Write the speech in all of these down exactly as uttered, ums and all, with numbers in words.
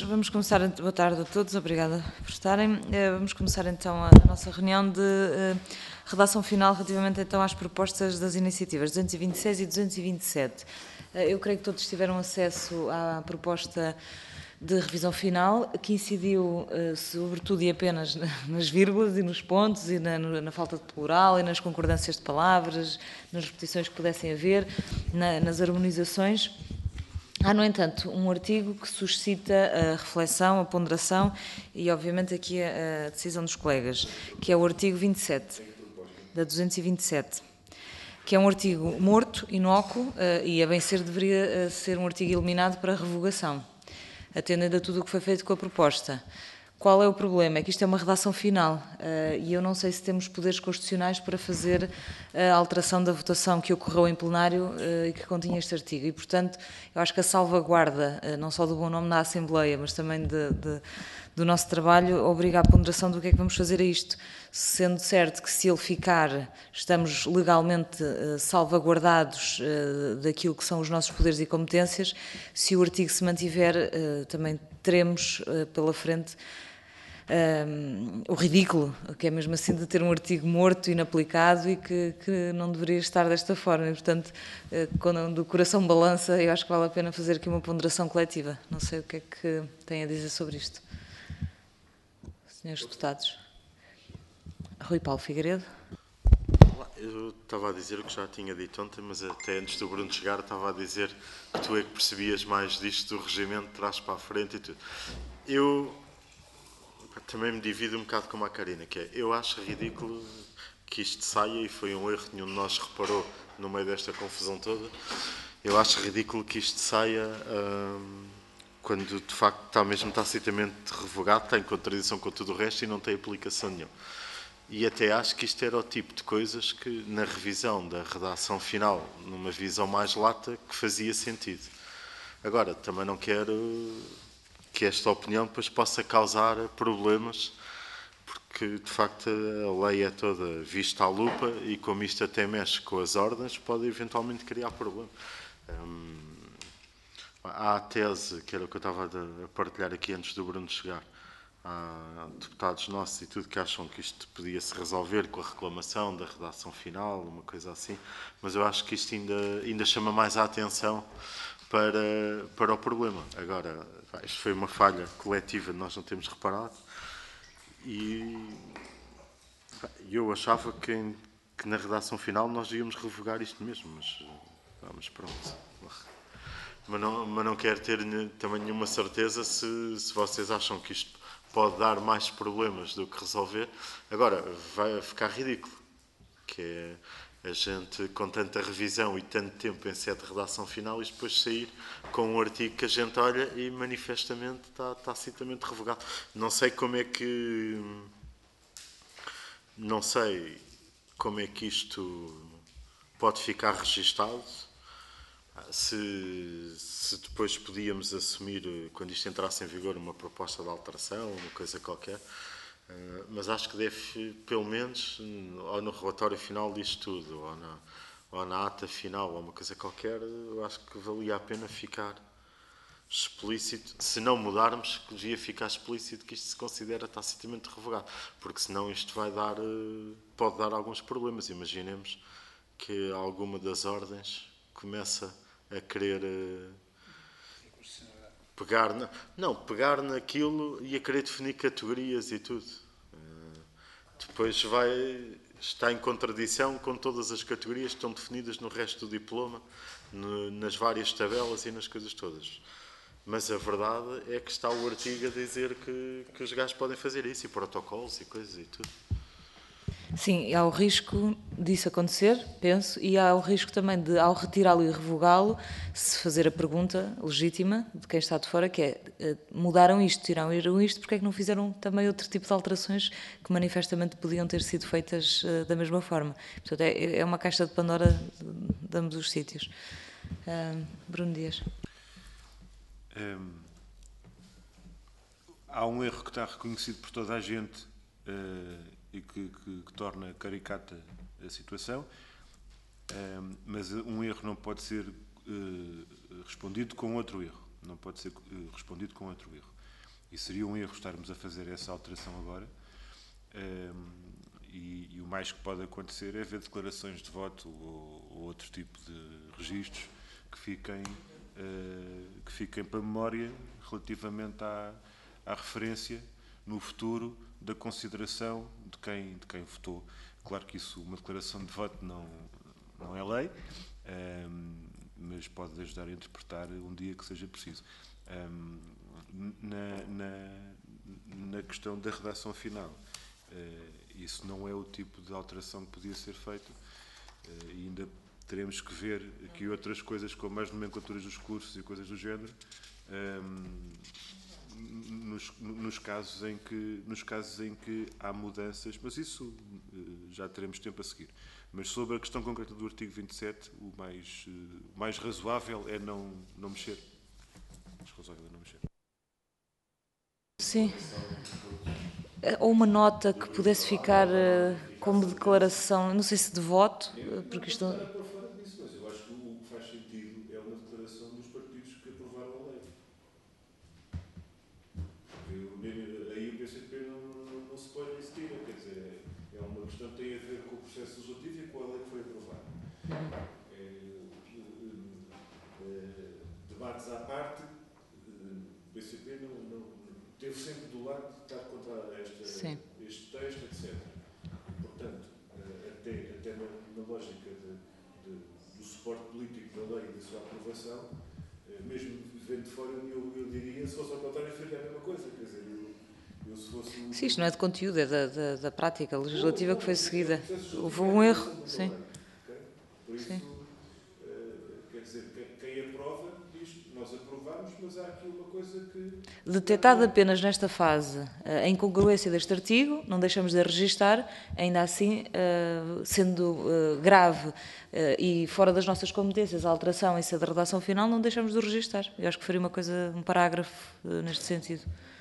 vamos começar, boa tarde a todos, obrigada por estarem. Vamos começar então a, a nossa reunião de uh, redação final relativamente então às propostas das iniciativas duzentos e vinte e seis e duzentos e vinte e sete. Uh, eu creio que todos tiveram acesso à proposta de revisão final, que incidiu uh, sobretudo e apenas nas vírgulas e nos pontos e na, na falta de plural e nas concordâncias de palavras, nas repetições que pudessem haver, na, nas harmonizações. Há, no entanto, um artigo que suscita a reflexão, a ponderação e, obviamente, aqui a, a decisão dos colegas, que é o artigo vinte e sete, da duzentos e vinte e sete, que é um artigo morto, inócuo, e a bem ser deveria ser um artigo eliminado para revogação, atendendo a tudo o que foi feito com a proposta. Qual é o problema? É que isto é uma redação final uh, e eu não sei se temos poderes constitucionais para fazer a alteração da votação que ocorreu em plenário uh, e que continha este artigo. E, portanto, eu acho que a salvaguarda, uh, não só do bom nome da Assembleia, mas também de, de, do nosso trabalho, obriga à ponderação do que é que vamos fazer a isto. Sendo certo que se ele ficar, estamos legalmente uh, salvaguardados uh, daquilo que são os nossos poderes e competências, se o artigo se mantiver, uh, também teremos uh, pela frente Um, o ridículo, que é mesmo assim de ter um artigo morto, inaplicado e que, que não deveria estar desta forma. E, portanto, uh, quando o coração balança, eu acho que vale a pena fazer aqui uma ponderação coletiva. Não sei o que é que tem a dizer sobre isto. Senhores deputados. Rui Paulo Figueiredo. Eu estava a dizer o que já tinha dito ontem, mas até antes do Bruno chegar estava a dizer que tu é que percebias mais disto do regimento, de trás para a frente e tudo. Eu também me divido um bocado com a Karina, que é, eu acho ridículo que isto saia, e foi um erro que nenhum de nós reparou no meio desta confusão toda, eu acho ridículo que isto saia hum, quando de facto está mesmo tacitamente revogado, está em contradição com tudo o resto e não tem aplicação nenhuma. E até acho que isto era o tipo de coisas que na revisão da redação final, numa visão mais lata, que fazia sentido. Agora, também não quero que esta opinião depois possa causar problemas, porque de facto a lei é toda vista à lupa e como isto até mexe com as ordens, pode eventualmente criar problema. Hum, há a tese, que era o que eu estava a partilhar aqui antes do Bruno chegar, há deputados nossos e tudo que acham que isto podia-se resolver com a reclamação da redação final, uma coisa assim, mas eu acho que isto ainda, ainda chama mais a atenção para, para o problema. Agora, isto foi uma falha coletiva, nós não temos reparado, e eu achava que, que na redação final nós íamos revogar isto mesmo, mas, mas pronto. Mas não, mas não quero ter também nenhuma certeza se, se vocês acham que isto pode dar mais problemas do que resolver. Agora, vai ficar ridículo, que é a gente, com tanta revisão e tanto tempo em sede de redação final, e depois sair com um artigo que a gente olha e manifestamente está tacitamente revogado. Não sei como é que... Não sei como é que isto pode ficar registado. Se, se depois podíamos assumir, quando isto entrasse em vigor, uma proposta de alteração, uma coisa qualquer, mas acho que deve, pelo menos, ou no relatório final disto tudo, ou na, ou na ata final, ou uma coisa qualquer, eu acho que valia a pena ficar explícito, se não mudarmos, que devia ficar explícito que isto se considera tacitamente revogado, porque senão isto vai dar, pode dar alguns problemas. Imaginemos que alguma das ordens começa a querer pegar na, não, pegar naquilo e a querer definir categorias e tudo. Depois vai está em contradição com todas as categorias que estão definidas no resto do diploma, no, nas várias tabelas e nas coisas todas. Mas a verdade é que está o artigo a dizer que, que os gajos podem fazer isso, e protocolos e coisas e tudo. Sim, há o risco disso acontecer, penso, e há o risco também de, ao retirá-lo e revogá-lo, se fazer a pergunta legítima de quem está de fora, que é, mudaram isto, tiraram isto, porque é que não fizeram também outro tipo de alterações que manifestamente podiam ter sido feitas uh, da mesma forma? Portanto, é, é uma caixa de Pandora de, de ambos os sítios. Uh, Bruno Dias. Um, há um erro que está reconhecido por toda a gente uh, e que, que, que torna caricata a situação, um, mas um erro não pode ser uh, respondido com outro erro. Não pode ser uh, respondido com outro erro. E seria um erro estarmos a fazer essa alteração agora. Um, e, e o mais que pode acontecer é ver declarações de voto ou, ou outro tipo de registros que fiquem, uh, que fiquem para a memória relativamente à, à referência no futuro da consideração de quem, de quem votou. Claro que isso, uma declaração de voto não, não é lei, um, mas pode ajudar a interpretar um dia que seja preciso. Um, na, na, na questão da redação final, uh, isso não é o tipo de alteração que podia ser feita, uh, e ainda teremos que ver aqui outras coisas, como as nomenclaturas dos cursos e coisas do género, um, nos, nos, casos em que, nos casos em que há mudanças, mas isso uh, já teremos tempo a seguir. Mas sobre a questão concreta do artigo vinte e sete, o mais, uh, mais razoável é não, não mexer. Mais razoável é não mexer. Sim. Ou uma nota que pudesse ficar uh, como declaração, não sei se de voto, porque isto... Não estar a pôr fora disso, mas eu acho que o que faz sentido é uma declaração dos partidos que aprovaram a lei. Porque aí o P C P não, não, não se põe nem se tira, quer dizer, é uma questão que tem a ver com o processo legislativo e com a lei que foi aprovada. É, é, debates à parte, o P C P não, não, teve sempre do lado de estar contra esta, este texto, etcétera. E, portanto, até, até na, na lógica de, de, do suporte político da lei e da sua aprovação, mesmo vendo de fora, eu, eu diria, se fosse ao contrário, faria a mesma coisa. Quer dizer, eu, eu se fosse... Um... Sim, isto não é de conteúdo, é da, da, da prática legislativa oh, oh, que foi seguida. Houve um é erro, sim. Lei, okay? Por isso, sim. Uh, quer dizer, quem, quem aprova diz, nós aprovamos, mas há aqui uma coisa que... Detectada apenas nesta fase a incongruência deste artigo, não deixamos de registar, ainda assim, uh, sendo uh, grave uh, e fora das nossas competências a alteração e ser da redação final, não deixamos de registar. Eu acho que faria uma coisa, um parágrafo uh, neste sentido.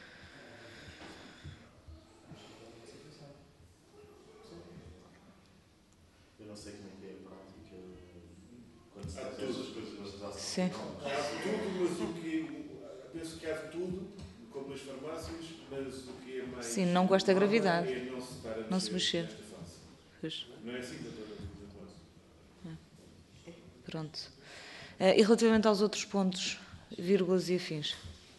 Eu não sei como é que é a prática quando se faz essas coisas na redação Sim. final. Há tudo, mas o que... Penso que há tudo, como nas farmácias, mas o que é mais... Sim, não com esta gravidade. É não se estar a mexer, não se mexer. Nesta fase. Pois. Não é assim que eu estou a dizer. Pronto. Uh, e relativamente aos outros pontos, vírgulas e afins?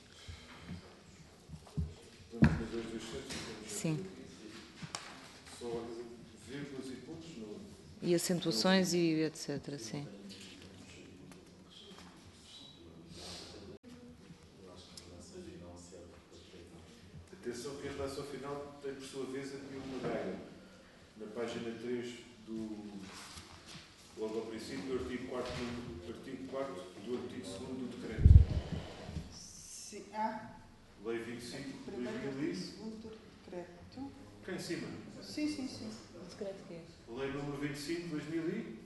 Sim. Só vírgulas e pontos? Não. E acentuações e etcétera. Sim. Atenção que a redação final tem, por sua vez, aqui uma gaia. Na página três do... Logo ao princípio, do artigo quarto do artigo segundo do decreto. Sim. Ah. Lei vinte e cinco de Primeiro dois mil e... segundo decreto. Cá em cima. Sim, sim, sim. O decreto que é? Lei número vinte e cinco de dois mil e...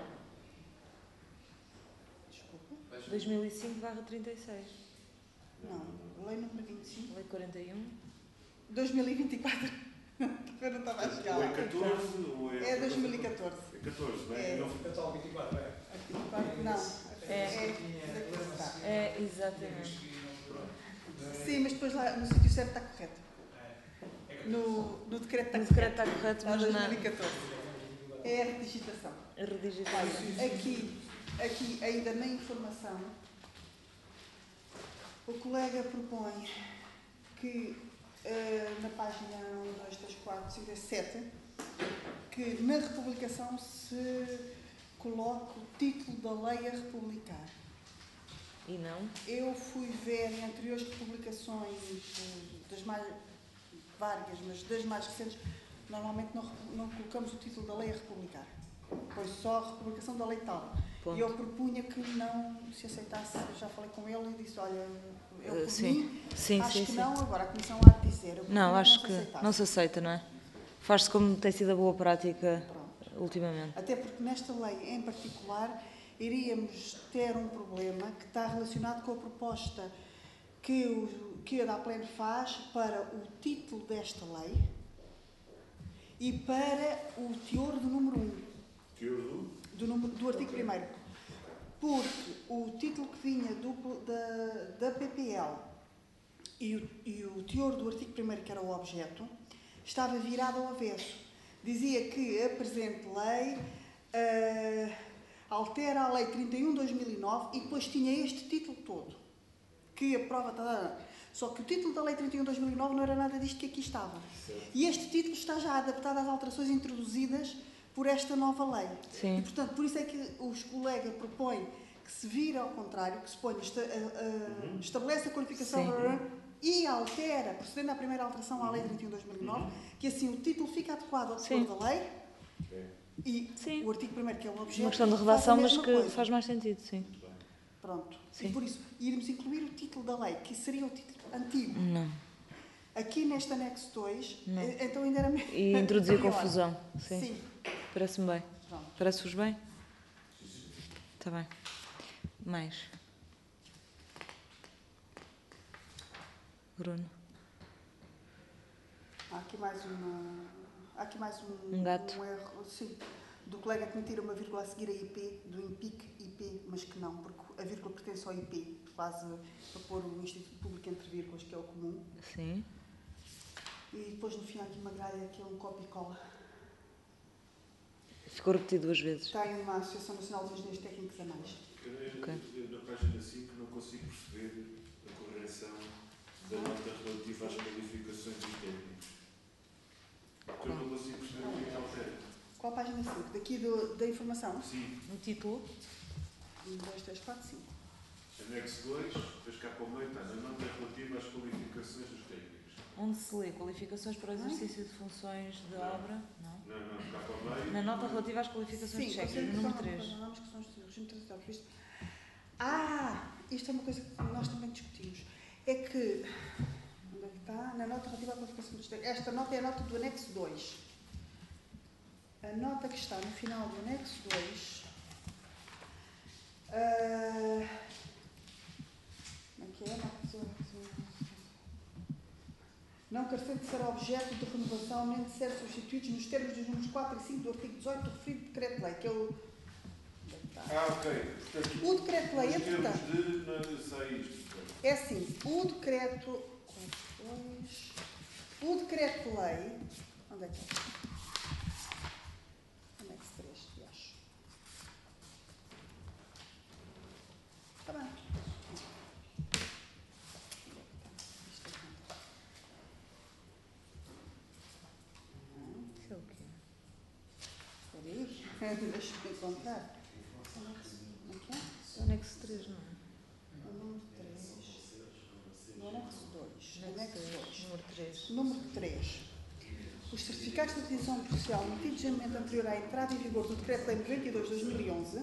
Desculpa. dois mil e cinco barra trinta e seis. Não. Lei número vinte e cinco. Lei quarenta e um. dois mil e vinte e quatro. Eu não estava a chegar Ou lá. é catorze ou é... É dois mil e catorze. É catorze, não é? É. Não... Então, vinte e quatro, é? vinte e quatro, não. É. É, É, exatamente. sim, mas depois lá no sítio certo está correto. No, no decreto está O correto. decreto está correto, Está mas dois na mil e catorze. É a redigitação. a redigitação. Aqui, aqui, ainda na informação, o colega propõe que uh, na página um, dois, três, quatro, cinco, sete, que na republicação se coloque o título da lei a republicar. E não? Eu fui ver em anteriores publicações, das mais várias, mas das mais recentes, normalmente não, não colocamos o título da lei a republicar. Pois só a republicação da lei tal. Ponto. E eu propunha que não se aceitasse, já falei com ele e disse, olha, eu por Uh, sim. mim, Sim, acho sim, que sim. não, agora a Comissão há de dizer. Eu Não, propunha acho se que aceitasse. não se aceita, não é? Faz-se como tem sido a boa prática Pronto. ultimamente. Até porque nesta lei em particular iríamos ter um problema que está relacionado com a proposta que, o, que a DAPLEN faz para o título desta lei e para o teor do número um. Teor do? Do, número, do artigo primeiro. Porque o título que vinha do, da, da P P L e o, e o teor do artigo primeiro, que era o objeto, estava virado ao avesso. Dizia que a presente lei uh, altera a Lei trinta e um de dois mil e nove e depois tinha este título todo, que aprova... Tá, só que o título da Lei trinta e um de dois mil e nove não era nada disto que aqui estava. Certo. E este título está já adaptado às alterações introduzidas por esta nova lei. Sim. E, portanto, por isso é que os colegas propõem que se vire ao contrário, que se ponha, esta, uh, uh, uhum. estabelece a qualificação e altera, procedendo à primeira alteração à Lei trinta e um de dois mil e nove, uhum. que assim o título fica adequado ao teor da lei okay. e sim. o artigo primeiro, que é o objeto... Uma questão de redação, mas que coisa. faz mais sentido, sim. Pronto. Sim. E por isso, irmos incluir o título da lei, que seria o título antigo. Não. Aqui neste anexo dois, não. Então ainda era melhor. E introduzir confusão. Sim. Sim. Parece-me bem. Parece-vos bem? Está bem. Mais. Bruno. Há aqui mais uma... Há aqui mais um... Um gato. Um erro, sim. Do colega que me tira uma vírgula a seguir a I P, do IMPIC I P, mas que não, porque a vírgula pertence ao I P, faz para pôr o Instituto Público entre vírgulas, que é o comum. Sim. E depois no fim há aqui uma gralha que é um copia e cola. Ficou repetido duas vezes. Tem uma Associação Nacional de Engenheiros Técnicos a mais. Eu, okay. eu, na página cinco não consigo perceber a correção da nota relativa às qualificações dos técnicos. Porque eu não consigo perceber o que é que altera. Qual a página cinco? Daqui do, da informação? Sim. No título? um, dois, três, quatro, cinco. Anexo dois, depois cá para o meio está a nota relativa às qualificações dos técnicos. Onde se lê qualificações para o exercício de funções de não. obra? Não. Não, não, cá para o meio. Na nota relativa às qualificações sim, técnicas, no número três. Ah, isto é uma coisa que nós também discutimos. É que, onde é que está? Na nota relativa à qualificação dos técnicos. Esta nota é a nota do anexo dois. A nota que está no final do anexo dois, uh, como é que é? Não carecendo de ser objeto de renovação nem de ser substituídos nos termos dos números quatro e cinco do artigo dezoito do referido decreto-lei, que é o... Ah, ok. Portanto, o decreto-lei, entretanto... de não sei isto. É assim, o decreto... O decreto-lei... Onde é que é? Está bem. Isso é o quê? Espera aí, deixa-me encontrar. O anexo três, não é? O número três. O anexo dois. Anexo dois. Número três. Número três. Os certificados de utilização profissional emitidos em momento anterior à entrada em vigor do Decreto-Lei noventa e dois de dois mil e onze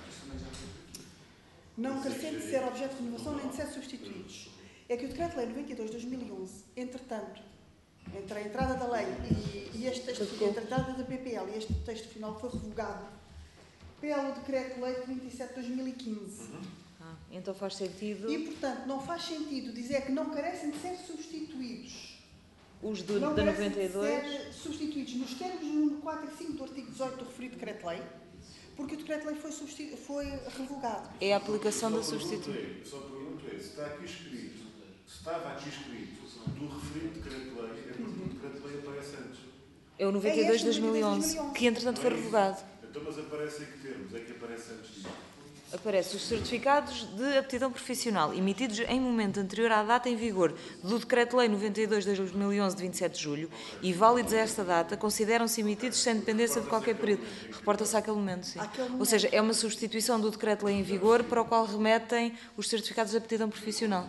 não carecendo de ser objeto de renovação nem de ser substituídos. É que o Decreto-Lei noventa e dois de dois mil e onze, entretanto, entre a entrada da lei e, e este texto, entre a entrada da P P L e este texto final foi revogado pelo Decreto-Lei trinta e sete de dois mil e quinze. Ah, então faz sentido... E, portanto, não faz sentido dizer que não carecem de ser substituídos. Os do, não da noventa e dois? De ser substituídos nos termos do número quatro e cinco do artigo dezoito do referido Decreto-Lei, porque o Decreto-Lei foi, foi revogado. É a aplicação só da substituição. Só pergunto é, se está aqui escrito, se estava aqui escrito do referido Decreto-Lei, é porque o Decreto-Lei aparece antes. É o noventa e dois de dois mil e onze, que entretanto foi revogado. Então, mas aparece em que termos? É que aparece antes disto? Aparece os certificados de aptidão profissional emitidos em momento anterior à data em vigor do Decreto-Lei noventa e dois de dois mil e onze de vinte e sete de julho e válidos a esta data consideram-se emitidos sem dependência de qualquer período. Reporta-se àquele momento, sim. Ou seja, é uma substituição do Decreto-Lei em vigor para o qual remetem os certificados de aptidão profissional.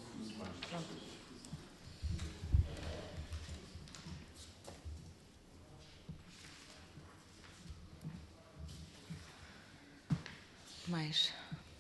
Mais.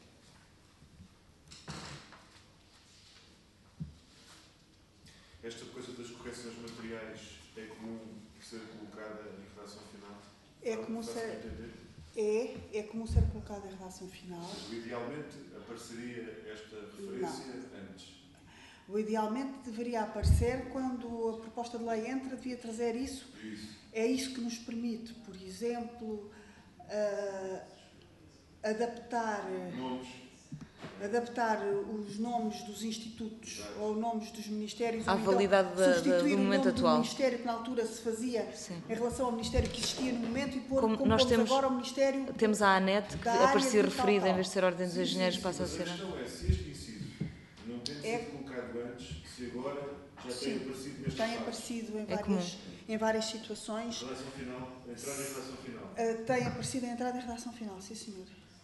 Esta coisa das correções materiais é comum ser colocada em redação final? É comum ser, é, é comum ser colocada em redação final. Mas, idealmente apareceria esta referência Não. antes? O idealmente deveria aparecer quando a proposta de lei entra, devia trazer isso. isso. É isso que nos permite, por exemplo, uh, adaptar... Nomes. adaptar os nomes dos institutos ou nomes dos ministérios, À ou então validade da- da- substituir do o momento nome atual. do ministério que na altura se fazia Sim. em relação ao ministério que existia no momento e pôr Como como, nós pomos temos- agora o ministério. Temos a ANET, que Da área aparecia do tal, referida, em tal. vez de ser Ordem dos Engenheiros, passa a Mas a ser... questão é, se este inciso não tem É- sido colocado antes, se agora já Sim, tem aparecido neste tem espaço. aparecido em, É várias, em várias situações. Relação final, entrada em relação final. Uh, tem aparecido a entrada em redação final, sim senhor.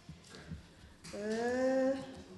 Uh,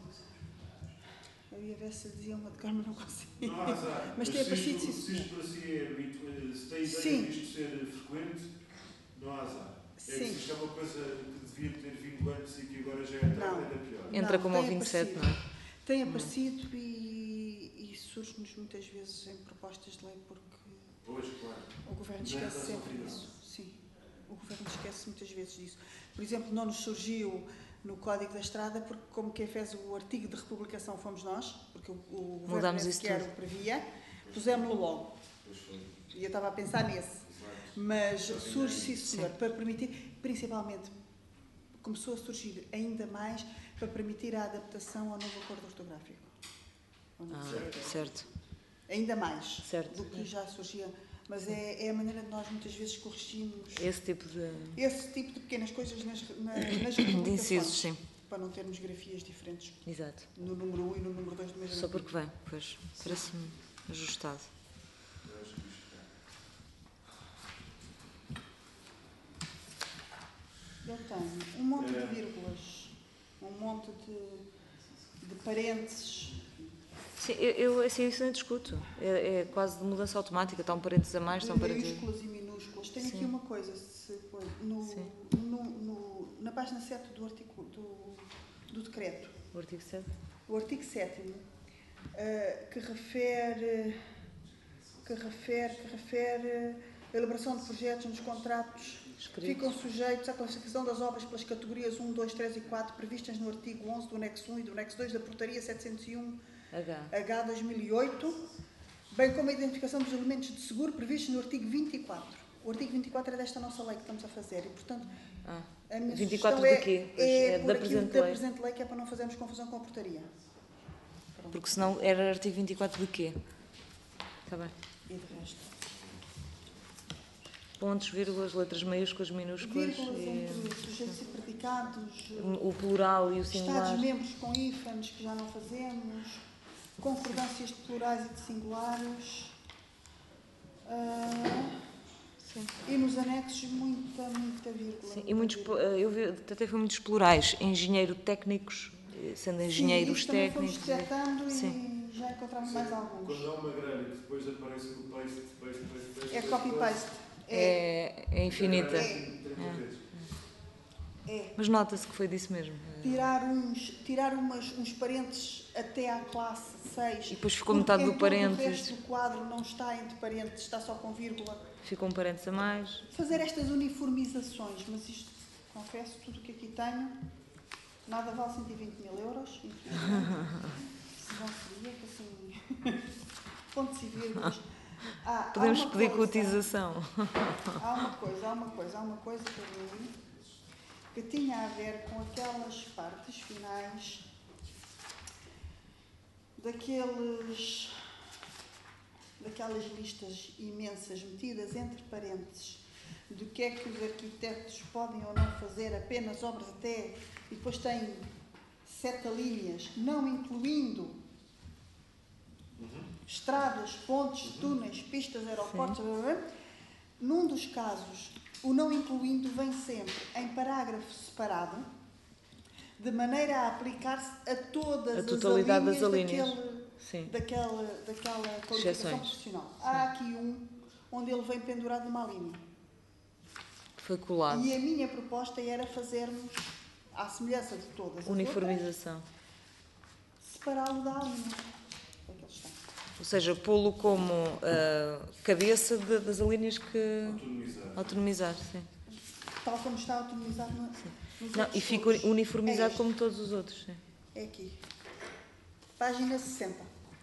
eu ia ver se dizia uma de cor, mas não consigo. Não há azar. Mas tem se aparecido, isto, sim se senhor. isto para si é habitual, se tem ideia Sim. disto ser frequente, não há azar. É Sim. que se isto é uma coisa que devia ter vindo antes e que agora já é entrada, Não. ainda pior. Entra Não, como ao tem vinte e sete, aparecido. não é? Tem aparecido e, e surge-nos muitas vezes em propostas de lei porque Pois, claro. o Governo Na esquece redação sempre final. disso. Sim, o Governo esquece muitas vezes disso. Por exemplo, não nos surgiu no Código da Estrada porque como quem fez o artigo de republicação fomos nós, porque o, o Governo Mudámos nem isso sequer tudo. o previa, pusemos-lo logo. E eu estava a pensar nesse. Mas surge, sim senhor, para permitir, principalmente, começou a surgir ainda mais para permitir a adaptação ao novo acordo ortográfico. Ao novo Ah, acordo. certo. Ainda mais Certo. do que já surgia. Mas é, é a maneira de nós muitas vezes corrigirmos Esse tipo de, esse tipo de pequenas coisas nas, na, nas de republicações, incisos, sim. para não termos grafias diferentes Exato. no número um e no número dois do mesmo Só artigo. porque vem, pois. Parece-me ajustado. Eu tenho um monte de vírgulas, um monte de, de parênteses. Sim, eu, eu assim, isso nem discuto. É, é quase de mudança automática. Está um parênteses a mais, De está um parênteses... maiúsculas e minúsculas. Tenho Sim. aqui uma coisa, se, no, Sim. no, no, na página sete do, artigo, do, do decreto, O artigo sete? o artigo sétimo, uh, que refere, que refere, que refere a elaboração de projetos nos contratos Escritos. ficam sujeitos à classificação das obras pelas categorias um, dois, três e quatro previstas no artigo onze do anexo um e do anexo dois da Portaria setecentos e um H. H dois mil e oito, bem como a identificação dos elementos de seguro previstos no artigo vinte e quatro. O artigo vinte e quatro é desta nossa lei que estamos a fazer e, portanto, Ah. a minha vinte e quatro sugestão de quê? Pois, é, é é da por aquilo presente da lei. presente lei, que é para não fazermos confusão com a Portaria. Pronto. Porque senão era artigo vinte e quatro de quê? Está bem. E de resto. Pontos, vírgulas, letras maiúsculas, minúsculas. Vírgulas e entre sujeitos e predicados, o plural e o singular. Estados-membros com hífenes, que já não fazemos, concordâncias de plurais e de singulares, ah, Sim. e nos anexos muita, muita vírgula. Sim, muita e muitos, vírgula. eu vi, até foi muitos plurais. Engenheiro técnicos, sendo engenheiros Sim, isso também técnicos. fomos detectando Sim. e já encontramos mais alguns. Quando há uma grelha que depois aparece no paste, paste, paste, paste. É copy-paste. É, É, é infinita. É. é. Mas nota-se que foi disso mesmo. Tirar, uns, tirar umas, uns parênteses até à classe seis. E depois ficou porque metade em do todo parênteses. O resto do quadro não está entre parênteses, está só com vírgula. Ficou um parênteses a mais. Fazer estas uniformizações, mas isto, confesso, tudo o que aqui tenho, nada vale cento e vinte mil euros. infelizmente. Se não seria que assim. Pontos e vírgulas. Ah, há Podemos uma pedir coisa- cotização. Há uma coisa, há uma coisa, há uma coisa que eu li que tinha a ver com aquelas partes finais daqueles, daquelas listas imensas metidas entre parênteses do que é que os arquitetos podem ou não fazer, apenas obras até, e depois tem sete linhas, não incluindo estradas, pontes, túneis, pistas, aeroportos, blá, blá, blá. Num dos casos, o não incluindo vem sempre em parágrafo separado, de maneira a aplicar-se a todas A as totalidade das alíneas alíneas. daquele, Sim. daquela, daquela qualificação Exceções. profissional. Há aqui um onde ele vem pendurado numa linha. Foi colado. E a minha proposta era fazermos, à semelhança de todas as outras, Uniformização. separá-lo da linha. É que ele está. Ou seja, pô-lo como ah, cabeça de- das alíneas que... Autonomizar. Autonomizar, sim. Tal como está autonomizado no, nos Não, outros e fica todos. uniformizado É este. como todos os outros, sim. É aqui. Página sessenta.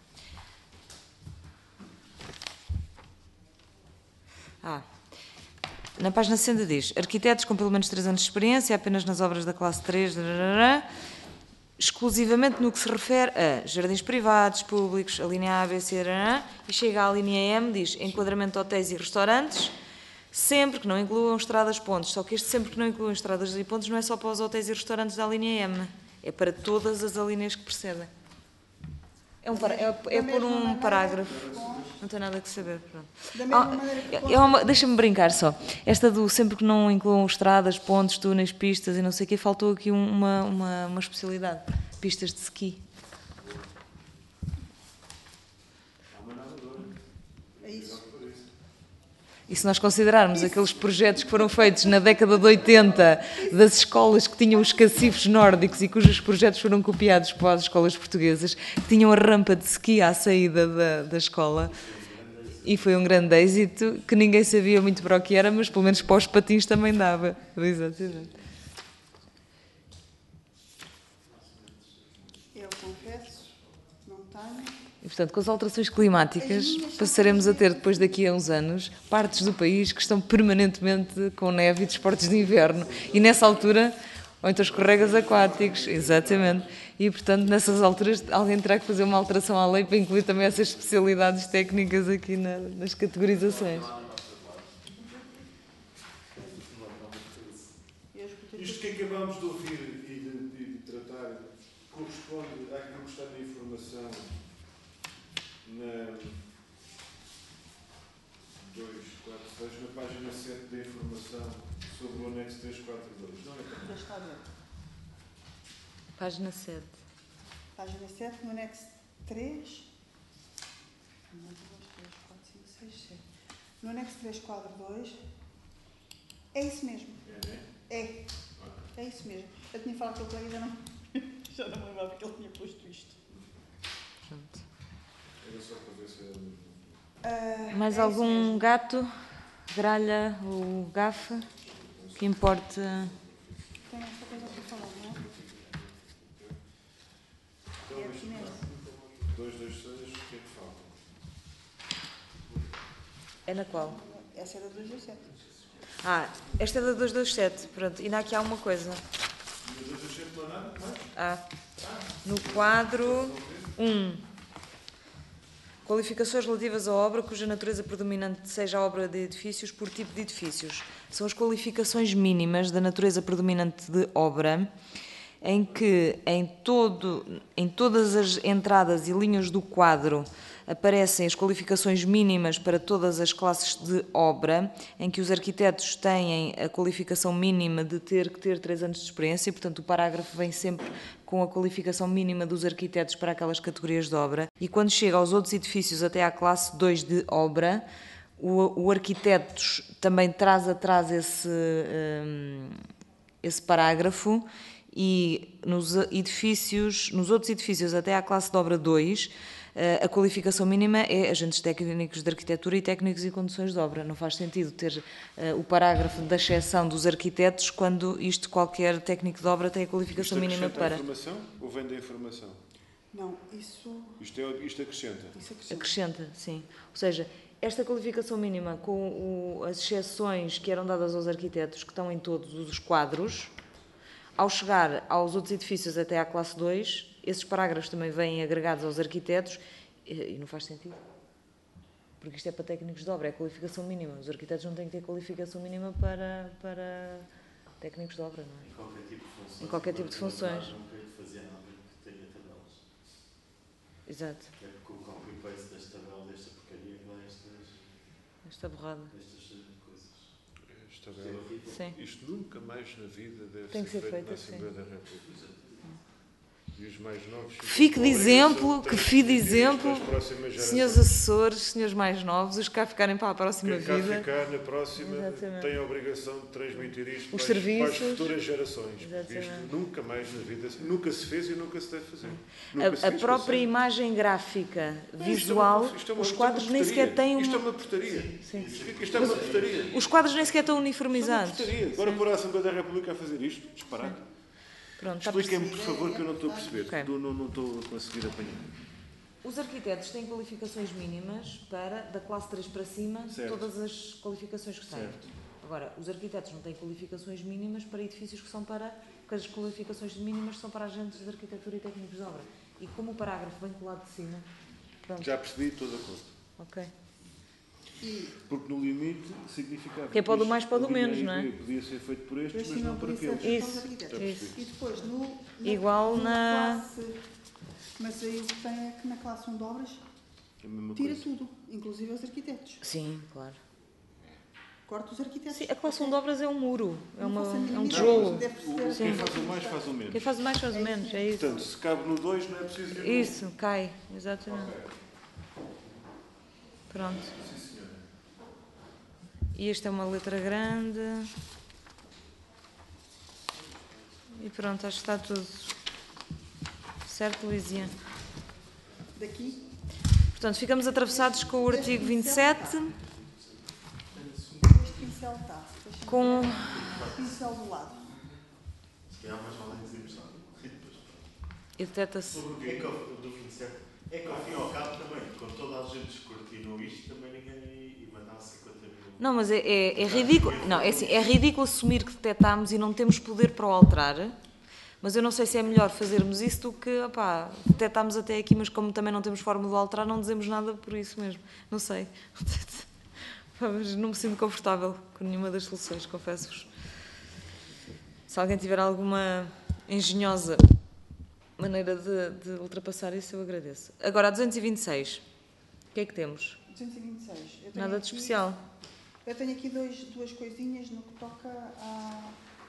Ah, na página sessenta diz: arquitetos com pelo menos três anos de experiência, apenas nas obras da classe três, darará, exclu- exclusivamente no que se refere a jardins privados, públicos, a linha A, B, C, e chega à linha M, diz enquadramento de hotéis e restaurantes, sempre que não incluam estradas pontes. Só que este sempre que não incluam estradas e pontes não é só para os hotéis e restaurantes da linha M, é para todas as alíneas que precedem. É, um para, é, é por um parágrafo, não tem nada que saber. Pronto. Da mesma Ah, maneira que é uma- deixa-me brincar só. Esta do sempre que não incluam estradas, pontes, túneis, pistas e não sei o quê, faltou aqui um- uma, uma, uma especialidade. Pistas de ski. é isso. E se nós considerarmos aqueles projetos que foram feitos na década de oitenta das escolas que tinham os cacifes nórdicos e cujos projetos foram copiados para as escolas portuguesas, que tinham a rampa de ski à saída da, da escola, e foi um grande êxito, que ninguém sabia muito para o que era, mas pelo menos para os patins também dava. Exatamente. Eu confesso, não tenho. E, portanto, com as alterações climáticas, passaremos a ter, depois daqui a uns anos, partes do país que estão permanentemente com neve e desportos de inverno. E nessa altura, ou então escorregas aquáticos, exatamente. E, portanto, nessas alturas, alguém terá que fazer uma alteração à lei para incluir também essas especialidades técnicas aqui na- nas categorizações. Isto que acabamos de ouvir e de, de- de tratar corresponde àquilo que está na informação na dois, quatro, seis, na página sete da informação sobre o anexo trezentos e quarenta e dois, não é? Já está a ver. Página sete. Página sete, no anexo três. um, dois, três, quatro, cinco, seis, sete. No anexo três, quadro dois. É isso mesmo. É, né? É. É isso mesmo. Eu tinha falado com o colega e já não, já não me lembrava porque ele tinha posto isto. Pronto. Era só para ver se era mesmo. Ah, Mais é isso algum mesmo. gato, gralha ou gafe que importe? Tem esta coisa para falar, não é? Então, É aqui mesmo. dois, dois, seis, o que é que falta? É na qual? Essa era duzentos e sete. Ah, esta é da duzentos e vinte e sete, pronto, ainda aqui há uma coisa. No dois, dois, sete, não há nada mais? Ah, no quadro um, qualificações relativas à obra cuja natureza predominante seja a obra de edifícios por tipo de edifícios. São as qualificações mínimas da natureza predominante de obra, em que em, todo, em todas as entradas e linhas do quadro aparecem as qualificações mínimas para todas as classes de obra, em que os arquitetos têm a qualificação mínima de ter que ter três anos de experiência, portanto o parágrafo vem sempre com a qualificação mínima dos arquitetos para aquelas categorias de obra, e quando chega aos outros edifícios até à classe dois de obra, o, o arquiteto também traz atrás esse, hum, esse parágrafo, e nos edifícios, nos outros edifícios até à classe de obra dois, a qualificação mínima é agentes técnicos de arquitetura e técnicos e condições de obra. Não faz sentido ter uh, o parágrafo da exceção dos arquitetos quando isto qualquer técnico de obra tem a qualificação Isto mínima acrescenta a para... informação ou vem da informação? Não, isso, Isto, é, isto acrescenta? isso acrescenta. Acrescenta, sim. Ou seja, esta qualificação mínima com o, as exceções que eram dadas aos arquitetos, que estão em todos os quadros, ao chegar aos outros edifícios até à classe dois, esses parágrafos também vêm agregados aos arquitetos e, e não faz sentido. Porque isto é para técnicos de obra, é qualificação mínima. Os arquitetos não têm que ter qualificação mínima para, para técnicos de obra, não é? Em qualquer tipo de funções. Em qualquer tipo de funções. Não quero fazer nada que tenha tabelas. Exato. É porque o copy-paste desta tabela, desta porcaria, que dá estas, Esta borrada. estas coisas. Esta bela. Sim. Isto nunca mais na vida deve Tem que ser ser feito feito na assim. Assembleia da República. E os mais novos... Que fique de ficam com a exemplo, obrigação que de fique de transmitir isto exemplo, às próximas senhores gerações. assessores, senhores mais novos, os que cá ficarem para a próxima Quem cá vida. ficar na próxima Exatamente. tem a obrigação de transmitir isto Os para, as, para as serviços. futuras gerações. Porque Exatamente. isto nunca mais na vida, nunca se fez e nunca se deve fazer. Nunca se A, a fez, própria pensando. imagem gráfica, Não, visual, isto é uma- isto é uma- os isto é uma quadros nem portaria. sequer têm Isto é uma... uma portaria. Sim. Isto é uma portaria. Os quadros nem sequer estão Isto é uma uniformizados. portaria. Agora pôr a Assembleia da República a fazer isto, disparado. Pronto, está Expliquem-me, por favor, que eu não estou a perceber. Ok. Não, não, não estou a conseguir apanhar. Os arquitetos têm qualificações mínimas para, da classe três para cima, Certo. todas as qualificações que têm. Certo. Agora, os arquitetos não têm qualificações mínimas para edifícios que são para porque as qualificações mínimas são para agentes de arquitetura e técnicos de obra. E como o parágrafo vem colado de cima, pronto. Já percebi, estou de acordo. Ok. Porque no limite significava Que é para o do mais, para o do a linha menos, A e não é? B podia ser feito por estes, Este mas não não por podia ser aqueles. feito Isso, pelos Já arquitetos. isso. E depois, no, na, Igual na na- classe... Mas aí o que tem é que na classe um de obras É a mesma tira coisa. tudo, inclusive os arquitetos. Sim, claro. Corta os arquitetos. Sim, a classe um de obras é um muro, é, Não uma, faço a é mínima um ideia, tijolo. mas deve O- ser- Quem faz o mais faz o menos. Quem faz o mais faz o menos, é isso. Portanto, se cabe no dois, não é preciso ir no Isso, cai, exatamente. Pronto. um. Sim, senhora. E esta é uma letra grande. E pronto, acho que está tudo certo, Luísia. Daqui, Portanto, ficamos atravessados com o artigo vinte e sete, este pincel está. Deixa-me com... ver. O pincel do lado. Se calhar mais vale dizermos nada. E detecta-se... É que, ao- do vinte e sete, é que ao fim e ao cabo também, quando toda a gente descortinou isto, também ninguém ia mandar cinquenta mil. Não, mas é, é, é ridículo. Não, é assim, é ridículo assumir que detectámos e não temos poder para o alterar. Mas eu não sei se é melhor fazermos isso do que, opá, detectámos até aqui, mas como também não temos forma de o alterar, não dizemos nada por isso mesmo. Não sei. Pá, mas não me sinto confortável com nenhuma das soluções, confesso-vos. Se alguém tiver alguma engenhosa maneira de, de ultrapassar isso, eu agradeço. Agora, a duzentos e vinte e seis. O que é que temos? duzentos e vinte e seis. Eu tenho Nada de aqui- especial. Eu tenho aqui dois, duas coisinhas no que toca à,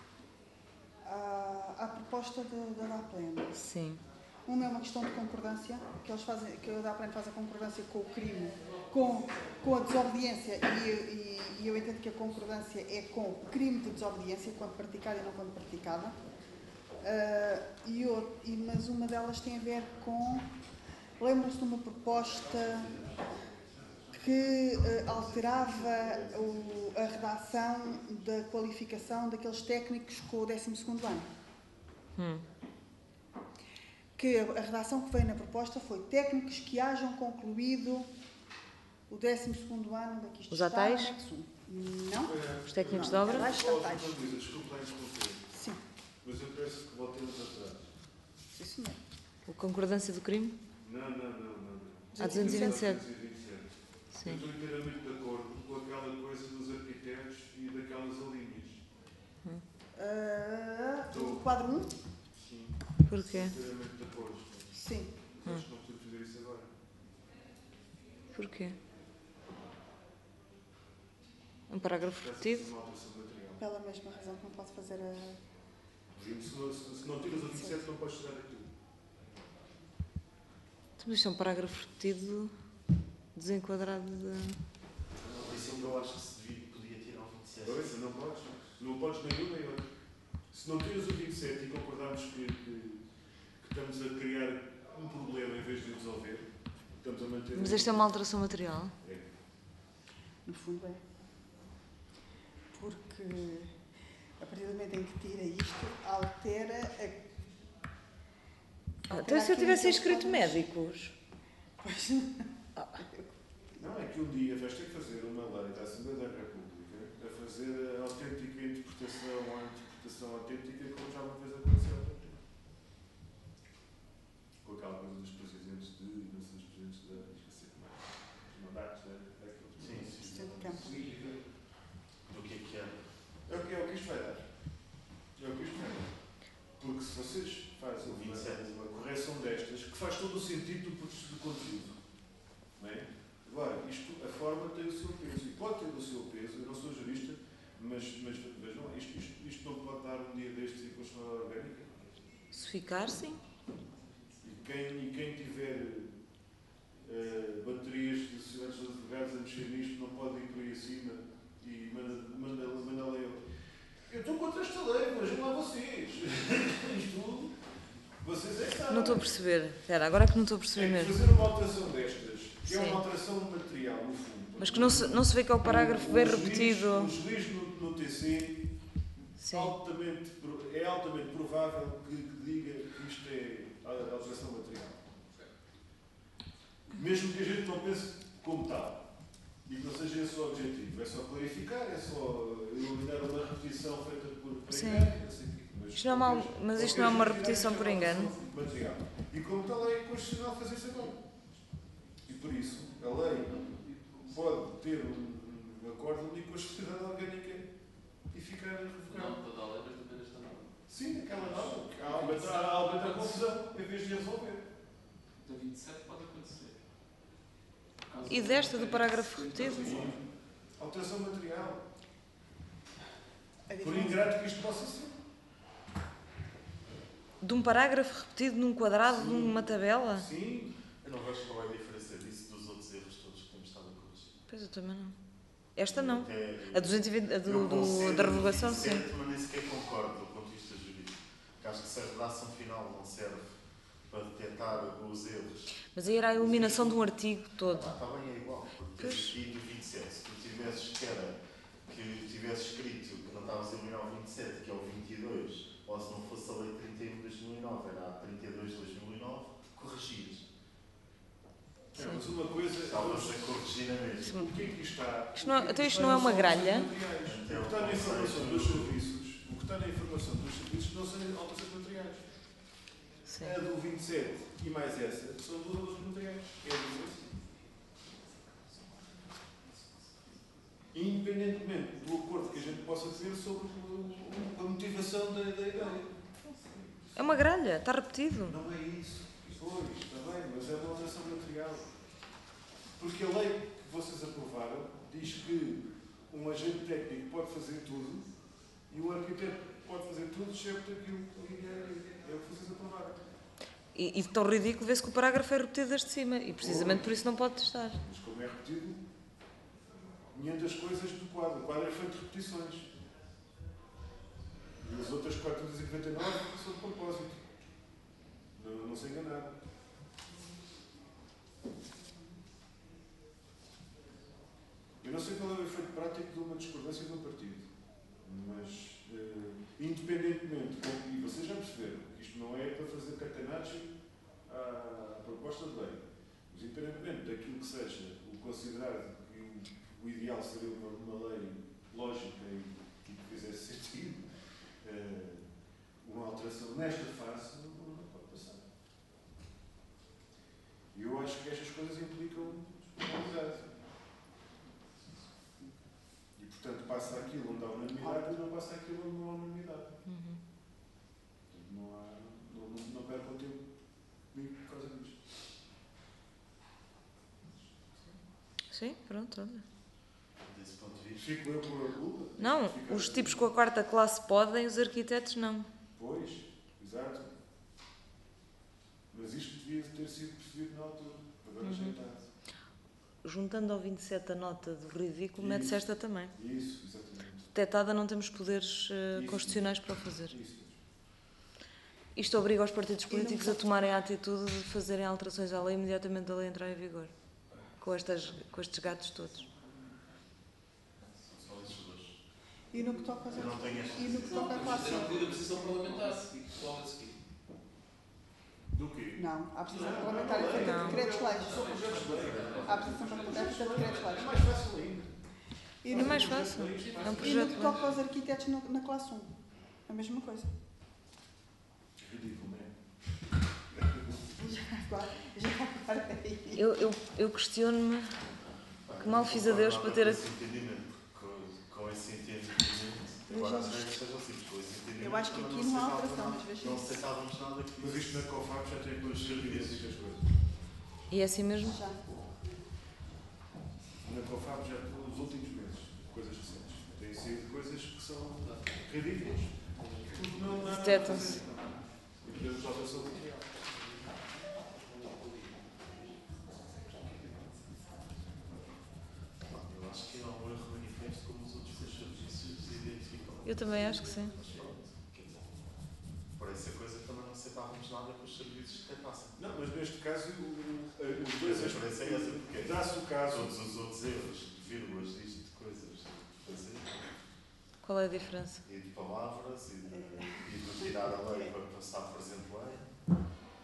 à, à proposta de- da DAPLEN. Sim. Uma é uma questão de concordância, que eles fazem, que a DAPLEN faz a concordância com o crime, com, com a desobediência, e, e, e eu entendo que a concordância é com o crime de desobediência, quando praticada e não quando praticada. Ah, e, outro, e, mas uma delas tem a ver com... Lembram-se de uma proposta que eh, alterava o- a redação da qualificação daqueles técnicos com o décimo segundo ano. Hum. Que a, a redação que veio na proposta foi técnicos que hajam concluído o décimo segundo ano daqui isto Os está, atais? anexo um. Não? Os técnicos de Não, obra? abaixo está atais. Desculpa lá interromper, Sim, mas eu peço que voltemos atrás. sim senhor. A concordância do crime? Não, não, não, não. não. Há duzentos e vinte e sete. duzentos e vinte e sete. Eu Sim. estou inteiramente de acordo com aquela coisa dos arquitetos e daquelas alíneas. Ah, o quadro um? Sim. Porquê? Inteiramente de acordo. Sim. Mas acho que não podemos fazer isso agora. Porquê? Um parágrafo Peço repetido? uma alteração de material. Pela mesma razão que não posso fazer a... Se não, se, se não tiras o vinte e sete, não podes tirar aquilo. Mas isto é um parágrafo repetido, desenquadrado de... Não, isso é o que eu acho que se devia, podia tirar o vinte e sete. Pois, não podes. Não podes nem um nem outro. Se não tiras o vinte e sete e concordarmos que, que, que estamos a criar um problema em vez de o resolver, estamos a manter... Mas o- esta é uma alteração material? É. No fundo é. Porque a partir do momento em que tira isto, altera a... Então, se eu tivesse escrito médicos? Pois. Não, é que um dia vais ter que fazer uma lei da Assembleia da República a fazer a autêntica interpretação ou a interpretação autêntica, como já uma vez aconteceu há tempo. Com aquela coisa dos presidentes de e não sei dos presidentes da. Esqueci como é. Os mandatos da. daqueles. Sim, sim. Assistente de campo. Do que é que é? É o que, é o que isto vai dar. É o que isto vai dar. Porque se vocês fazem O vinte e sete. uma, uma correção destas, que faz todo o sentido do ponto de vista do conteúdo, não é? Agora, isto, a forma tem o seu peso, e pode ter o seu peso, eu não sou jurista, mas, mas, mas não, isto, isto, isto não pode dar um dia destes e continuar orgânica. Se ficar, sim. E quem, e quem tiver uh, baterias de sociedades de advogados a mexer nisto não pode ir por aí acima e manda, manda, manda a lei. Eu estou contra esta lei, mas não há vocês. Isto, vocês é que sabem. Não estou a perceber. Espera, agora é que não estou a perceber É que mesmo. fazer uma alteração destas, que é Sim. uma alteração material, no fundo. Mas que não se, não se vê que é o parágrafo bem O juiz- repetido. O juiz no, no T C Sim. altamente, pro- é altamente provável que, que diga que isto é a- alteração material. Mesmo que a gente não pense como tal. E que não seja esse o objetivo. É só clarificar, é só eliminar uma repetição feita por por Sim. engano, não sei o quê. Mas, Isto não é uma- qualquer- mas isto qualquer não é uma gente repetição irá por chamar engano? alteração material. E como tal é constitucional fazer-se agora. E por isso, a lei pode ter um, um acordo ali com a sociedade orgânica e ficar revogada. Não toda a lei, mas apenas esta norma. Sim, aquela norma. Há aumenta- há aumenta a confusão em vez de resolver. Da vinte e sete pode acontecer. Caso E desta do parágrafo repetido? Alteração material. A Por diferença- ingrato que isto possa ser. De um parágrafo repetido num quadrado, de uma tabela? Sim. Eu não vejo qual é a diferença disso dos outros erros todos que temos estado a corrigir. Pois eu também não. Esta não. Até- A duzentos e vinte, a do, eu do- concedo da revogação, vinte e sete, sim. mas nem sequer concordo do ponto de vista jurídico. Porque acho que se a redação final não serve para detectar os erros. Mas aí era a eliminação de um artigo todo. Ah, está bem, é igual. Porque Pois. aqui do vinte e sete, se tu tivesses que era que tivesse escrito que não estavas a eliminar o vinte e sete, que é o vinte e dois, ou se não fosse a lei trinta e um de dois mil e nove, era a trinta e dois de dois mil e nove, corrigias. É, mas uma coisa. Estavas a corrigir na mesma. O que é que isto está? Isto não- o que é que então isto está não é uma são gralha? alterações materiais? O que está na informação dos serviços, o que está na informação dos serviços não são alterações materiais. Sim. A do vinte e sete e mais essa são duas alterações materiais. É a diferença. Independentemente do acordo que a gente possa ter sobre o- a motivação da, da ideia. É uma gralha, está repetido. Não é isso. Pois, está bem, mas é uma alteração material. Porque a lei que vocês aprovaram diz que um agente técnico pode fazer tudo e o arquiteto pode fazer tudo, excepto aquilo que é, é o que vocês aprovaram. E, e tão ridículo vê-se que o parágrafo é repetido desde cima. E precisamente por isso não pode testar. Mas como é repetido, quinhentas coisas do quadro. O quadro é feito de repetições. E as outras quatrocentas e noventa e nove são de propósito. Não, não se enganaram. Eu não sei qual é o efeito prático de uma discordância de um partido, mas, eh, independentemente, e vocês já perceberam que isto não é para fazer catenaccio à proposta de lei, mas independentemente daquilo que seja o considerado que o, o ideal seria uma, uma lei lógica e, e que fizesse sentido, eh, uma alteração nesta fase não, não pode passar. E eu acho que estas coisas implicam responsabilidade. E, portanto, passa aquilo onde há unanimidade e não passa aquilo onde não há unanimidade. Uhum. Não, há, não, não, não percam tempo comigo por causa disto. Sim, pronto, olha. Desse ponto de vista. Fico eu com a culpa? Não, Fica- os tipos com a quarta classe podem, os arquitetos não. Pois, exato. Mas isto devia ter sido percebido na altura. Agora já é tarde. Juntando ao vinte e sete a nota do ridículo, mete-se Isso. esta também. Isso, exatamente. Detectada, não temos poderes eh, Isso. constitucionais para o fazer. Isso. Isto obriga os partidos E não políticos a tomarem a atitude de fazerem alterações à lei imediatamente da lei entrar em vigor. Com, estas, com estes gatos todos. Só esses dois. E no que toca aos Eu não tenho esta e no que toca à Era classe um um? pedido da posição parlamentar a seguir. Logo a seguir. Do quê? Não, a posição parlamentar é feita de Não. decretos leis. São projetos de lei. A posição parlamentar é feita de decretos É leis. mais fácil ainda. E É no, mais fácil. É um e no projeto que de toca lei. aos arquitetos no- na classe um. A mesma coisa. Ridículo, não é? Agora, já agora aí. Eu, eu, eu questiono-me que mal fiz a Deus para ter a... Esse entendimento, porque com, com esse entendimento, agora as regras sejam simples, com esse entendimento. Eu acho que também aqui não há aceitava alteração, nada- mas veja Não isso. aceitávamos nada que Mas isto na COFAP já tem todas as evidências das coisas. E é assim mesmo? Já. Na COFAP já nos últimos meses, coisas recentes. Têm sido coisas que são ridículas. Porque não há nada a Detectam-se. fazer. E podemos alteração material. Eu acho que é um erro manifesto como os outros dois serviços identificam. Eu também acho que sim. Mas pronto, quer dizer, por essa coisa também não aceitávamos nada que os serviços detectassem. Não, mas neste caso, o- o- os Mas dois a diferença é essa, porque dá-se o caso. todos os outros erros, vírgulas, disto, de coisas de fazer, Qual é a diferença? e de palavras, e de, e de tirar a lei para passar a presente lei.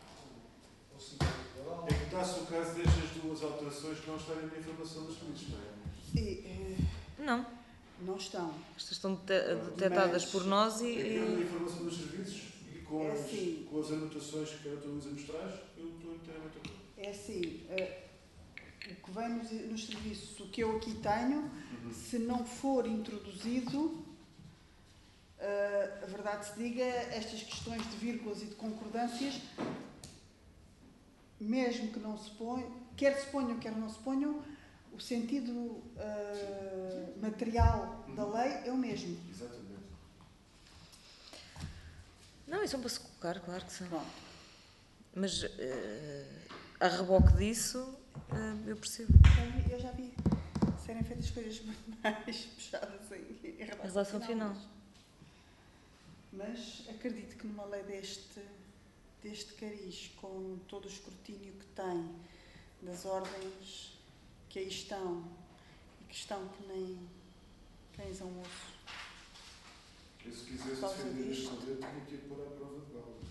É que dá-se o caso destas duas alterações que não estarem na informação dos serviços, não é? E, eh, Não. Não estão. Estas estão dete- detectadas Mas- por nós e... A e- informação dos serviços e com, É as, assim. com as anotações que a doutora Luísa nos traz, eu estou inteiramente a acordo. É assim, eh, o que vem nos, nos serviços, o que eu aqui tenho, se não for introduzido, eh, a verdade se diga, estas questões de vírgulas e de concordâncias, mesmo que não se ponham, quer se ponham, quer não se ponham, o sentido eh, material da lei é o mesmo. Exatamente. Não, isso são para se colocar, claro que são. Pronto. Mas eh, a reboque disso, eh, eu percebo. Já vi- Eu já vi serem feitas coisas mais puxadas em, em A relação, relação final. Mas acredito que numa lei deste, deste cariz, com todo o escrutínio que tem, das ordens que aí estão, e que estão que nem cães a um osso, Eu, se quisesse Por causa defender este disto. modelo, tinha que ir pôr à prova de bala.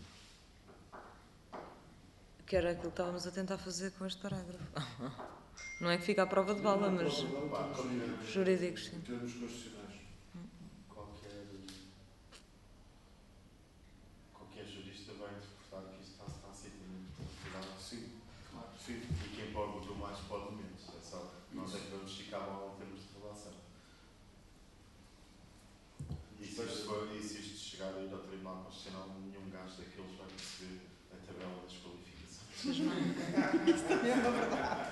Que era aquilo que estávamos a tentar fazer com este parágrafo. Não é que fica à prova de bala, mas jurídicos, sim. Em termos constitucionais. Qualquer, qualquer jurista vai interpretar que isto está tacitamente considerado. Sim, claro. Sim. E quem pode do mais pode menos. É só nós é que vamos ficar mal em termos de relação. E se, isto for, e se isto chegar a ir ao Tribunal Constitucional, nenhum gajo daqueles vai perceber a tabela das qualificações. é uma verdade.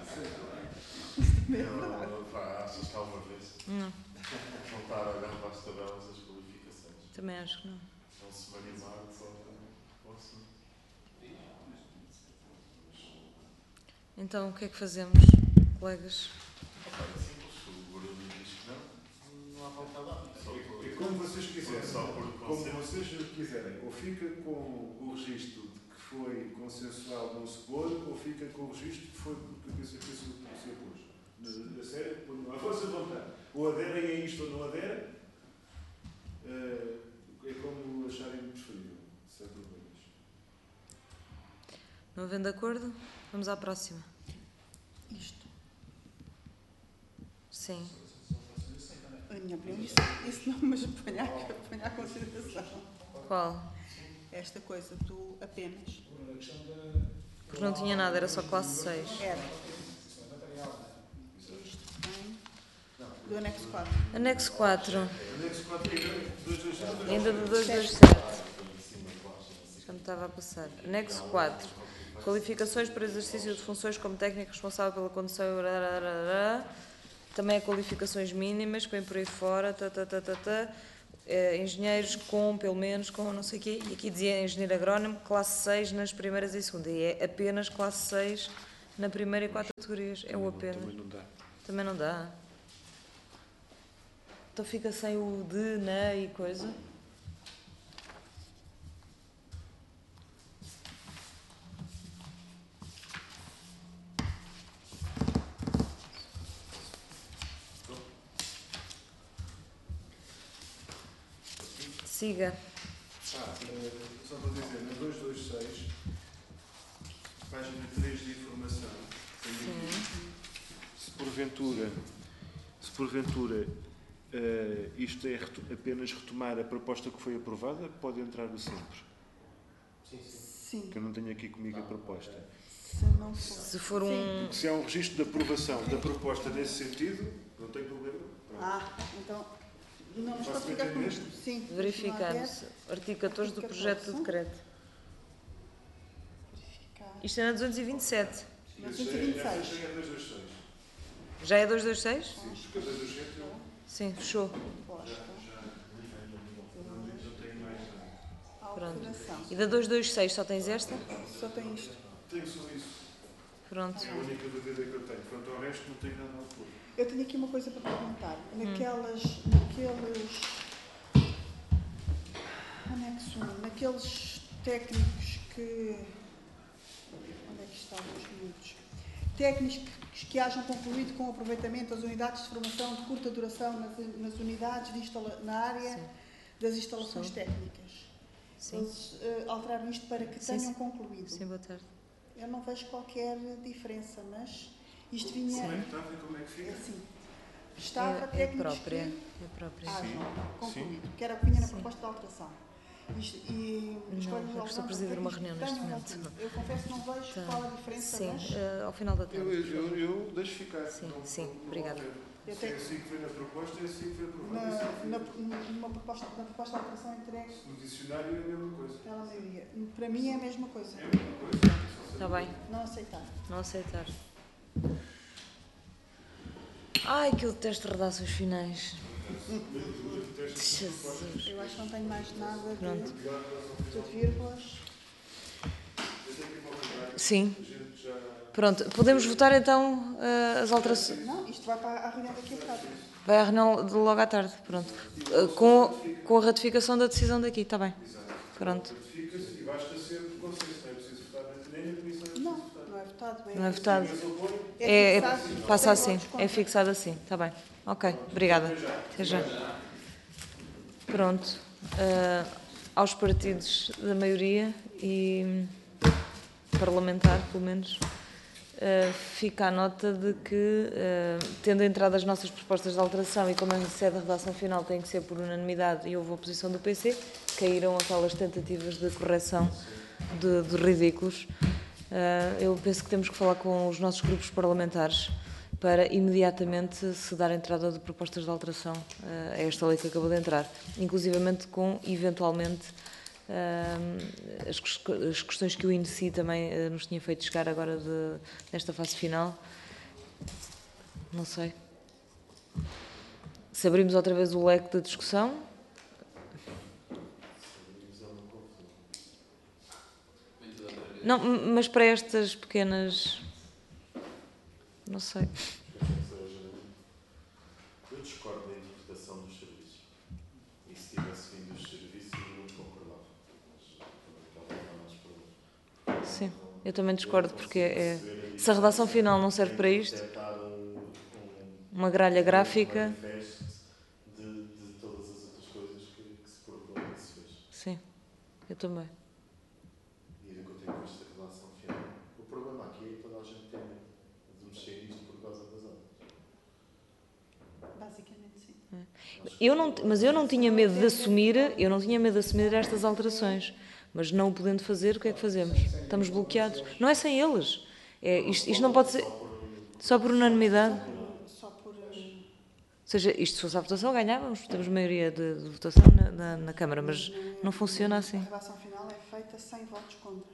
Eu, pá, achas que há uma vez Não, não estar a olhar para as tabelas das qualificações? também acho que não. Vão se manimar para o assunto. Então, o que é que fazemos, colegas? Opa, é simples, se o Bruno diz que não, não há volta a dar. Só por- É como vocês quiserem. Só por Como conceito. vocês quiserem. Ou fica com o registro de que foi consensual não se pôr, ou fica com o registro que foi porque que se que se se opôs. Na- A sério, a vossa vontade. Ou aderem a isto ou não aderem, eh, é como acharem preferível, sem problemas. Não havendo acordo, vamos à próxima. Isto, Sim. a minha opinião, isso, isso não me põe à, põe à consideração. Qual? Esta coisa do apenas. Porque não tinha nada, era só classe seis. Era. Isto vem do anexo quatro. Anexo quatro, Anexo quatro, dois, dois, dois. ainda de duzentos e vinte e sete. Já me estava a passar. Anexo quatro. Qualificações para exercício de funções como técnico responsável pela condução. Também há qualificações mínimas, que vem por aí fora. Tá, tá, tá, tá, tá. Eh, engenheiros com, pelo menos, com não sei o quê. E aqui dizia engenheiro agrónomo, classe seis nas primeiras e segundas. E é apenas classe seis na primeira e quatro categorias. É o apenas. Também não dá. Também não dá. Então fica sem o de, na e coisa. Siga. Ah, eh, só para dizer, na duzentos e vinte e seis, página três de informação, Sim. se porventura, se porventura eh, isto é reto- apenas retomar a proposta que foi aprovada, pode entrar o sempre. Sim, Que eu não tenho aqui comigo a proposta. se não for. Se for um. Porque se há um registro de aprovação da proposta nesse sentido, não tem problema. Pronto. Ah, então. Não, mas pode Faço-me ficar com entender? isto. Sim. Verificamos. Artigo catorze do projeto de decreto. Verificar. Isto é na duzentos e vinte e sete. duzentos e vinte e seis. Esta é duzentos e vinte e seis. Já é duzentos e vinte e seis? Sim, porque a duzentos e vinte e sete eu Sim, fechou. Posta. não tenho mais nada. Pronto. Alteração. E da duzentos e vinte e seis só tens esta? Só tem isto. Tenho só isso. Pronto. É a única dúvida que eu tenho. Quanto ao resto, não tenho nada a opor. Eu tenho aqui uma coisa para perguntar. Hum. Naquelas. Naqueles. Anexo um, naqueles técnicos que. Onde é que estavam os minutos? Técnicos que, que hajam concluído com aproveitamento as unidades de formação de curta duração nas, nas unidades de instala, na área Sim. das instalações Sim. técnicas. Sim. Eles eh, alteraram isto para que Sim, tenham sim. concluído. Sim, boa tarde. Eu não vejo qualquer diferença, mas isto vinha. Como é que está? Como é que É fica? assim. estava É, é técnicos própria. que É própria. hajam concluído, que era o que vinha na proposta de alteração. Isto- e os Não, colegas é que estou a presidir uma reunião neste tenham momento. ouvido. Eu confesso que não vejo Tá. qual a diferença, Sim, mas eh, ao final da tarde. Eu, por favor. eu, eu deixo ficar. Sim, Não- sim, não- não obrigada. altero. Eu Se é tenho- assim que foi na proposta, é assim que foi aprovado. na, é assim que na, foi. numa proposta, na proposta de alteração entregue No dicionário é a mesma coisa. pela maioria. Para mim é a mesma coisa. É a mesma coisa. Está bem, Não aceitar. não aceitar. Ai, que eu detesto redações finais. Jesus. Eu acho que não tenho mais nada de, Pronto. de vírgulas. Sim. Pronto, podemos votar então eh, as alterações. Não, isto vai para a reunião daqui a bocado. Vai à reunião de logo à tarde, pronto. Eh, Com, com a ratificação da decisão daqui, está bem. Pronto. Fica-se e basta ser por consenso, não é preciso votar nem na comissão. Não, não é votado. É, Não é votado. é É, fixado, é, passa sem assim, votos contra. é fixado assim, está bem. Ok, obrigada. Até já. Pronto. Eh, aos partidos da maioria e parlamentar, pelo menos, eh, fica a nota de que, eh, tendo entrado as nossas propostas de alteração e como a sede da redação final tem que ser por unanimidade e houve a oposição do P C, caíram aquelas tentativas de correção de, de ridículos. Eh, eu penso que temos que falar com os nossos grupos parlamentares para imediatamente se dar entrada de propostas de alteração uh, a esta lei que acabou de entrar, inclusivamente com, eventualmente, uh, as, as questões que o I N S I também uh, nos tinha feito chegar agora de, nesta fase final. Não sei. Se abrimos outra vez o leque de discussão... Não, mas para estas pequenas... Não sei. Eu discordo da interpretação dos serviços. E se tivesse vindo dos serviços, eu não concordava. Mas, sim, eu também discordo, porque é, se a redação final não serve para isto, uma gralha gráfica... De, de todas as outras coisas que, que se propõe que se fez. Sim, eu também. E ainda que eu tenho com esta redação final. O problema aqui é que toda a gente tem medo de mexer nisto por causa das aulas. Basicamente, sim. Eu não, mas eu não tinha medo de assumir, eu não tinha medo de assumir estas alterações, mas não o podendo fazer, o que é que fazemos? Estamos bloqueados. Não é sem eles. É, isto, isto não pode ser só por unanimidade. Só por. Ou seja, isto se fosse a votação ganhávamos, temos maioria de, de votação na, na, na Câmara, mas não funciona A assim. redação final é feita sem votos contra.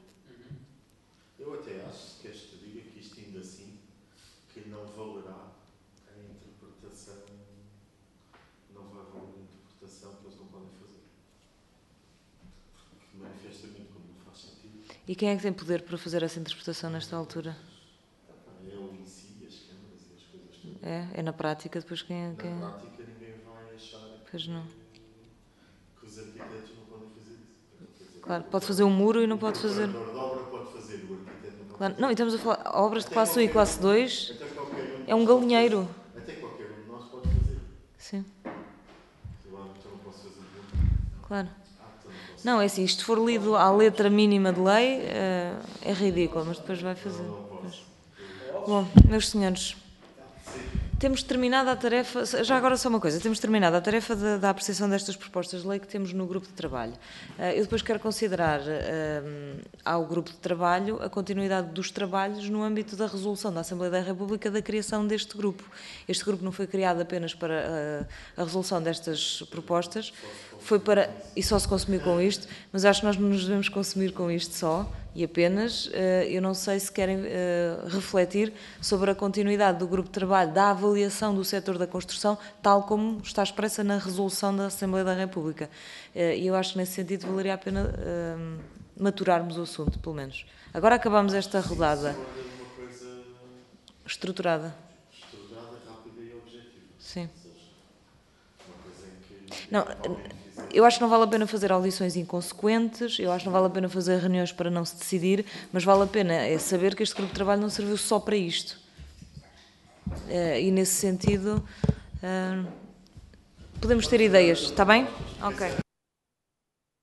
Eu até acho que este diga que isto ainda assim, que não valerá a interpretação, não vai valer a interpretação que eles não podem fazer. Porque manifestamente, como não faz sentido, E quem é que tem poder para fazer essa interpretação nesta altura? é o I N S I, as câmaras e as coisas todas. É, é na prática depois quem é Na quem... prática, ninguém vai achar Pois não. que os arquitetos não podem fazer isso. Quer dizer, Claro, pode fazer um muro e não pode o fazer... operador de obra pode fazer, o arquiteto não pode Claro, fazer. não, e estamos a falar obras de classe um e classe dois, Até qualquer um de é um nós pode galinheiro. fazer. Até qualquer um de nós pode fazer. Sim, Eu acho que eu não posso fazer tudo. claro. Ah, então não posso. Não, é assim, isto for lido à letra mínima de lei, eh, é ridículo, mas depois vai fazer. Mas- Bom, meus senhores, temos terminado a tarefa, já agora só uma coisa, temos terminado a tarefa da, da apreciação destas propostas de lei que temos no grupo de trabalho. Eh, Eu depois quero considerar eh, ao grupo de trabalho a continuidade dos trabalhos no âmbito da resolução da Assembleia da República da criação deste grupo. Este grupo não foi criado apenas para eh, a resolução destas propostas, foi para, e só se consumiu com isto, mas acho que nós não nos devemos consumir com isto só e apenas. eh, Eu não sei se querem eh, refletir sobre a continuidade do grupo de trabalho, da avaliação do setor da construção, tal como está expressa na resolução da Assembleia da República. Eh, E eu acho que nesse sentido valeria a pena eh, maturarmos o assunto, pelo menos. Agora acabamos esta rodada Uma coisa estruturada. estruturada, rápida e objetiva. Sim. Uma coisa em que... Não, eu acho que não vale a pena fazer audições inconsequentes, eu acho que não vale a pena fazer reuniões para não se decidir, mas vale a pena é saber que este grupo de trabalho não serviu só para isto. Eh, E nesse sentido, eh, podemos ter ideias, está bem? Ok.